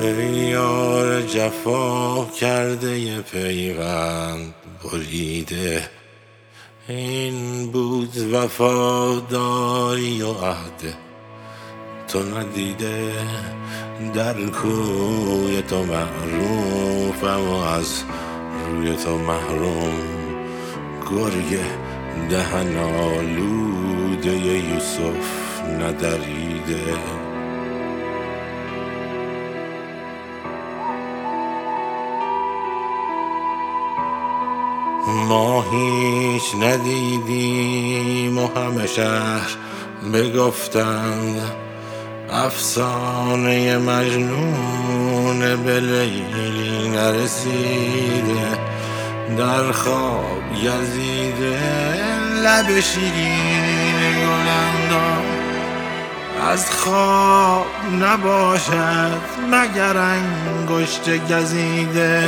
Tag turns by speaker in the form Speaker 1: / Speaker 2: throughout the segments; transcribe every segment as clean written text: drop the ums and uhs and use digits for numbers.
Speaker 1: ای یار جفا کرده ی پیوند بریده، این بود وفاداری و عهد تو ندیده. در کوی تو معروفم و از روی تو محروم، گرگ دهن آلوده یوسف ندریده. ما هیچ ندیدیم و همه شهر بگفتند، افسانه مجنون به لیلی نرسیده. در خواب گزیده لب شیرین گلندام، از خواب نباشد مگر انگشت گزیده.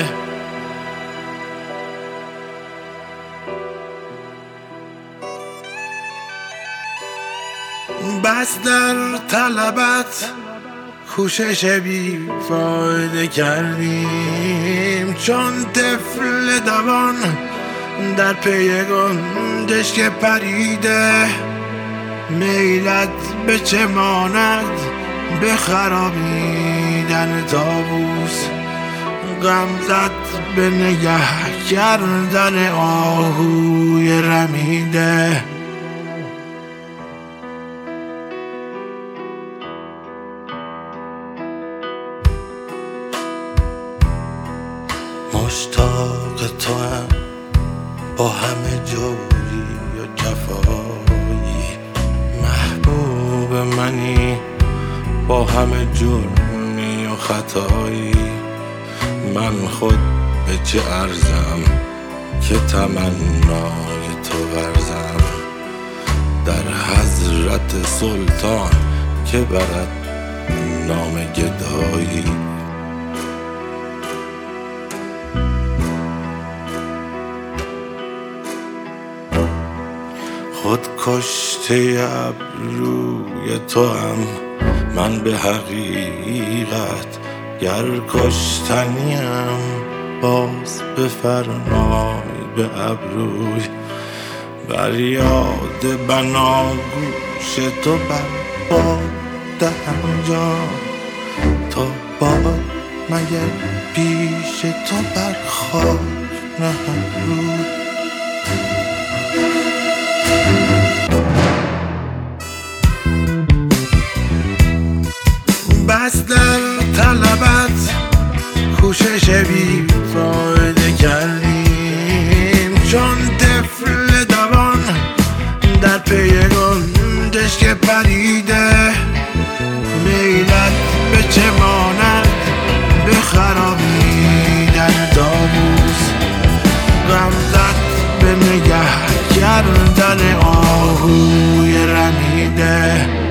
Speaker 1: بس در طلبت کوشش بی فایده کردیم، چون طفل دوان در پی گنجشک که پریده. میلت به چه ماند به خرابیدن طاووس، غمزت به نگه کردن آهوی رمیده. مشتاق تو هم با همه جوری و جفایی، محبوب منی با همه جرمی و خطایی. من خود به چه ارزم که تمنای تو ورزم، در حضرت سلطان که برد نام گدایی. خود کشته ابروی تو هم من به حقیقت، گر کشتنیم باز بفرمای به ابروی. بر یاد بناگوش تو بر باد دهم جان، تا باد مگر پیش تو بر خاک نهم روی. بس در طلبت کوشش بی فایده کردیم، چون طفل دوان در پی گنجشک که پریده. میلت به چه ماند به خرابیدن طاووس، غمزت به نگه کردن آهوی رمیده.